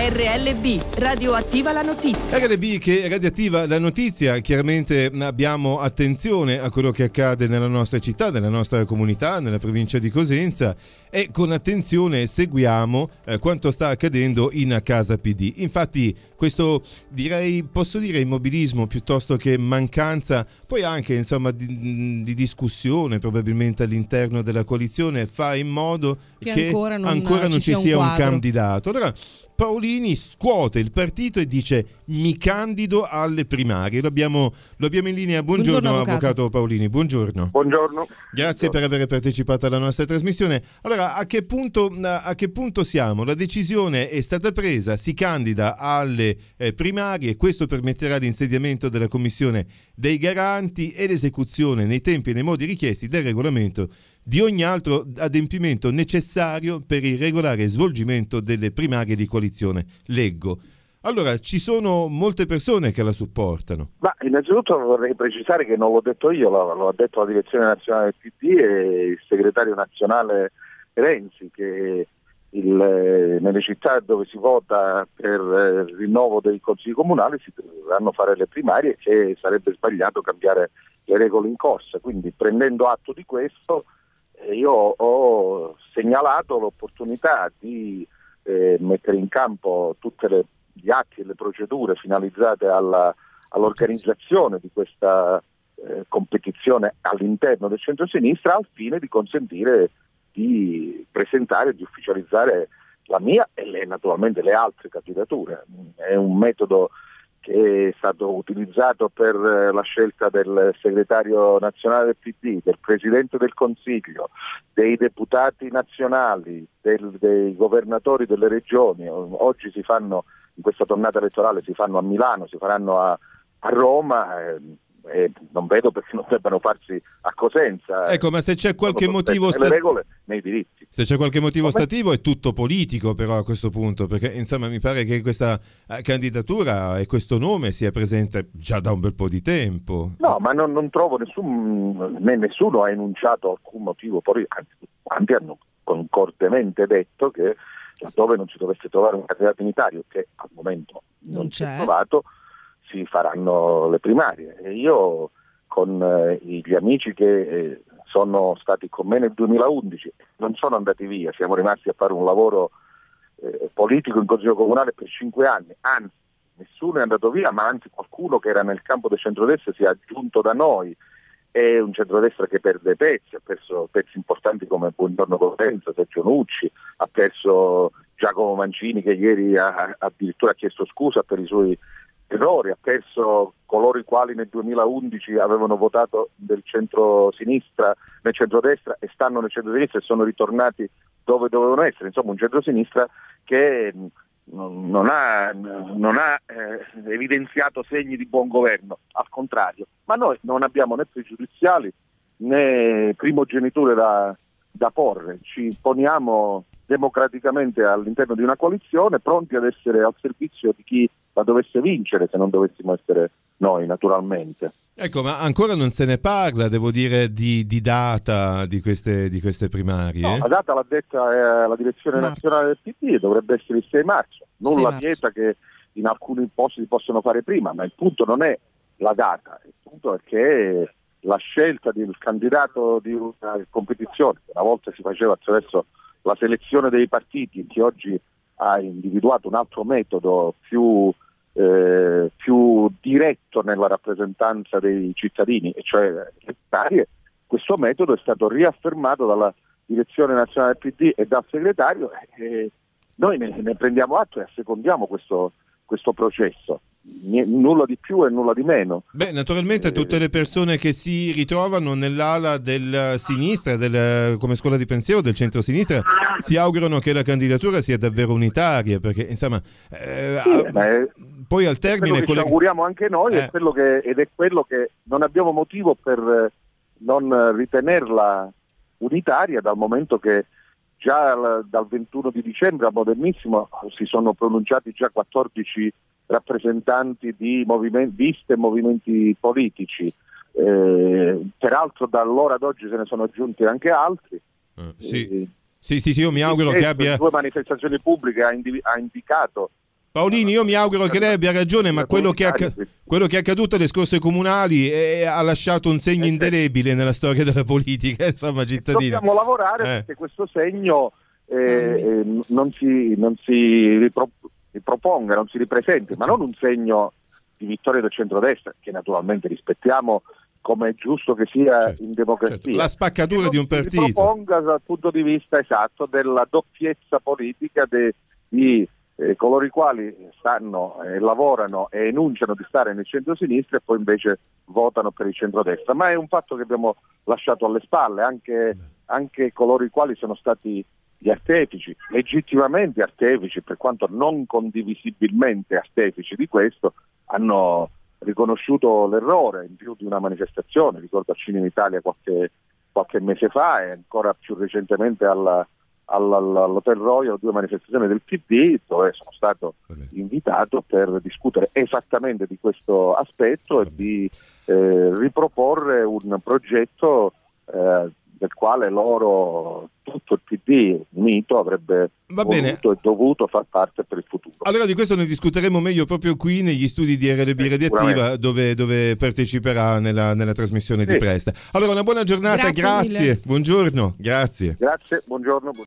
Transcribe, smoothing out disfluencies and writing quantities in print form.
RLB, radioattiva la notizia. RLB che radioattiva la notizia, chiaramente abbiamo attenzione a quello che accade nella nostra città, nella nostra comunità, nella provincia di Cosenza, e con attenzione seguiamo quanto sta accadendo in Casa PD. Infatti questo, posso dire immobilismo piuttosto che mancanza, poi anche insomma di discussione probabilmente all'interno della coalizione, fa in modo che ancora non ci sia un candidato. Allora Paolini scuote il partito e dice: mi candido alle primarie. Lo abbiamo in linea. Buongiorno avvocato Paolini, buongiorno. Buongiorno. Grazie per aver partecipato alla nostra trasmissione. Allora, a che punto siamo? La decisione è stata presa, si candida alle primarie, questo permetterà l'insediamento della commissione dei garanti e l'esecuzione nei tempi e nei modi richiesti del regolamento di ogni altro adempimento necessario per il regolare svolgimento delle primarie di coalizione. Leggo. Allora, ci sono molte persone che la supportano. Ma innanzitutto vorrei precisare che non l'ho detto io, l'ho detto la direzione nazionale del PD e il segretario nazionale Renzi, che nelle città dove si vota per il rinnovo dei consigli comunali si dovranno fare le primarie e che sarebbe sbagliato cambiare le regole in corsa. Quindi, prendendo atto di questo, io ho segnalato l'opportunità di mettere in campo tutti gli atti e le procedure finalizzate all'organizzazione di questa competizione all'interno del centro-sinistra, al fine di consentire di presentare, di ufficializzare la mia e naturalmente le altre candidature. È un metodo che è stato utilizzato per la scelta del segretario nazionale del PD, del Presidente del Consiglio, dei deputati nazionali, dei governatori delle regioni. Oggi si fanno, in questa tornata elettorale, si fanno a Milano, si faranno a Roma, e non vedo perché non debbano farsi a Cosenza. Ecco, ma se c'è qualche motivo le regole nei diritti. Se c'è qualche motivo ostativo è tutto politico, però, a questo punto, perché insomma mi pare che questa candidatura e questo nome sia presente già da un bel po' di tempo. No, ma non trovo nessuno ha enunciato alcun motivo, poi quanti hanno concordemente detto che laddove non si dovesse trovare un candidato unitario, che al momento non si è trovato, si faranno le primarie. E io, con gli amici che sono stati con me nel 2011, non sono andati via, siamo rimasti a fare un lavoro politico in Consiglio Comunale per 5 anni, anzi nessuno è andato via, ma anzi qualcuno che era nel campo del centrodestra si è aggiunto da noi. È un centrodestra che perde pezzi, ha perso pezzi importanti come Buongiorno Cosenza, Sergio Nucci, ha perso Giacomo Mancini, che ieri addirittura ha chiesto scusa per i suoi errori, ha perso coloro i quali nel 2011 avevano votato del centro-sinistra, nel centrodestra, e stanno nel centro-sinistra e sono ritornati dove dovevano essere. Insomma, un centro-sinistra che non ha evidenziato segni di buon governo, al contrario. Ma noi non abbiamo né pregiudiziali né primogeniture da porre, ci poniamo democraticamente all'interno di una coalizione, pronti ad essere al servizio di chi la dovesse vincere, se non dovessimo essere noi, naturalmente. Ecco, ma ancora non se ne parla, devo dire, di data di queste primarie? No, la data l'ha detta la direzione nazionale del PD, dovrebbe essere il 6 marzo. Nulla vieta che in alcuni posti si possono fare prima, ma il punto non è la data, il punto è che la scelta del candidato di una competizione, che una volta si faceva attraverso la selezione dei partiti, che oggi ha individuato un altro metodo più diretto nella rappresentanza dei cittadini, e cioè le primarie. Questo metodo è stato riaffermato dalla direzione nazionale del PD e dal segretario, e noi ne prendiamo atto e assecondiamo questo processo. Nulla di più e nulla di meno. Beh, naturalmente tutte le persone che si ritrovano nell'ala del sinistra, come scuola di pensiero del centro-sinistra, si augurano che la candidatura sia davvero unitaria, perché insomma poi al termine ci auguriamo anche noi, ed è quello che non abbiamo motivo per non ritenerla unitaria, dal momento che già dal 21 di dicembre a Modernissimo si sono pronunciati già 14 rappresentanti di liste e movimenti politici, peraltro da allora ad oggi se ne sono aggiunti anche altri. Sì, io mi auguro che abbia due manifestazioni pubbliche ha indicato Paolini, io mi auguro che lei abbia ragione, ma quello che è accaduto alle scorse comunali ha lasciato un segno indelebile nella storia della politica, insomma, cittadina. Dobbiamo lavorare perché questo segno non si riproponga, non si ripresenti, ma non un segno di vittoria del centrodestra, che naturalmente rispettiamo come è giusto che sia in democrazia. Certo. La spaccatura di un partito. Si proponga dal punto di vista esatto della doppiezza politica di coloro i quali stanno lavorano e enunciano di stare nel centro-sinistra e poi invece votano per il centrodestra. Ma è un fatto che abbiamo lasciato alle spalle, anche coloro i quali sono stati gli artefici, legittimamente artefici, per quanto non condivisibilmente artefici di questo, hanno riconosciuto l'errore in più di una manifestazione. Ricordo a Cinema Italia qualche mese fa e ancora più recentemente all'Hotel Royal 2 manifestazioni del PD, dove sono stato invitato per discutere esattamente di questo aspetto e di riproporre un progetto del quale loro, tutto il PD unito, avrebbe voluto e dovuto far parte per il futuro. Allora di questo ne discuteremo meglio proprio qui negli studi di RLB Radioattiva, dove parteciperà nella trasmissione di Presta. Allora una buona giornata, grazie. Buongiorno, grazie. Grazie, buongiorno.